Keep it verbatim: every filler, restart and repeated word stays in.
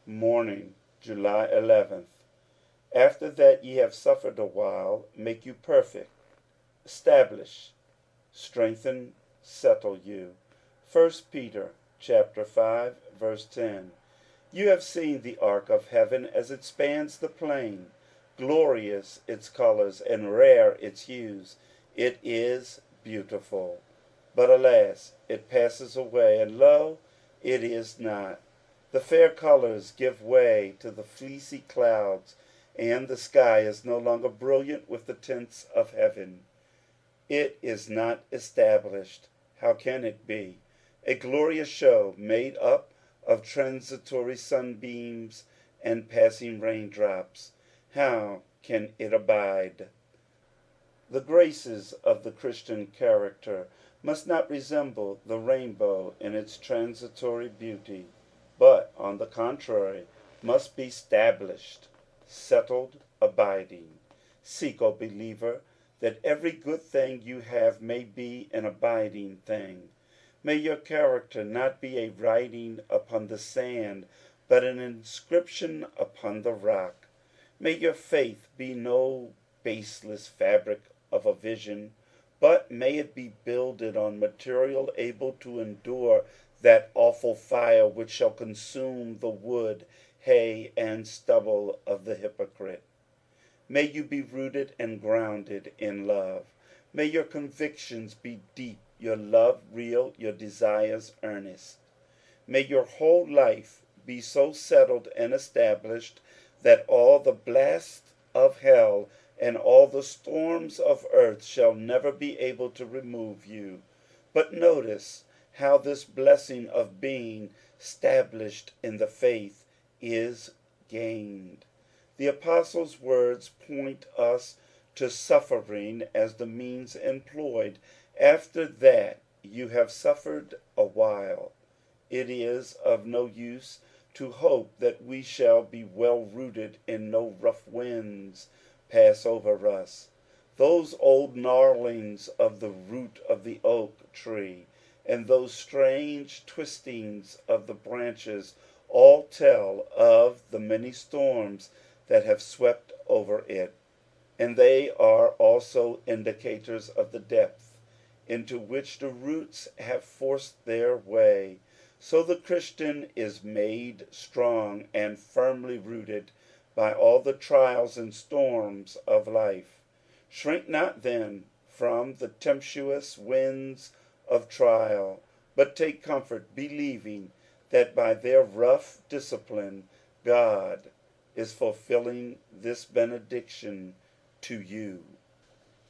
Morning, July eleventh. After that ye have suffered a while, make you perfect, establish, strengthen, settle you. First Peter chapter five, verse ten. You have seen the ark of heaven as it spans the plain, glorious its colors and rare its hues. It is beautiful. But alas, it passes away, and lo, it is not. The fair colors give way to the fleecy clouds, and the sky is no longer brilliant with the tints of heaven. It is not established. How can it be? A glorious show made up of transitory sunbeams and passing raindrops. How can it abide? The graces of the Christian character must not resemble the rainbow in its transitory beauty, but, on the contrary, must be stablished, settled, abiding. Seek, O believer, that every good thing you have may be an abiding thing. May your character not be a writing upon the sand, but an inscription upon the rock. May your faith be no baseless fabric of a vision, but may it be builded on material able to endure that awful fire which shall consume the wood, hay, and stubble of the hypocrite. May you be rooted and grounded in love. May your convictions be deep, your love real, your desires earnest. May your whole life be so settled and established that all the blasts of hell and all the storms of earth shall never be able to remove you. But notice how this blessing of being stablished in the faith is gained. The apostle's words point us to suffering as the means employed. After that you have suffered a while, it is of no use to hope that we shall be well rooted and no rough winds pass over us. Those old gnarlings of the root of the oak tree and those strange twistings of the branches all tell of the many storms that have swept over it, and they are also indicators of the depth into which the roots have forced their way. So the Christian is made strong and firmly rooted by all the trials and storms of life. Shrink not then from the tempestuous winds of trial, but take comfort, believing that by their rough discipline God is fulfilling this benediction to you.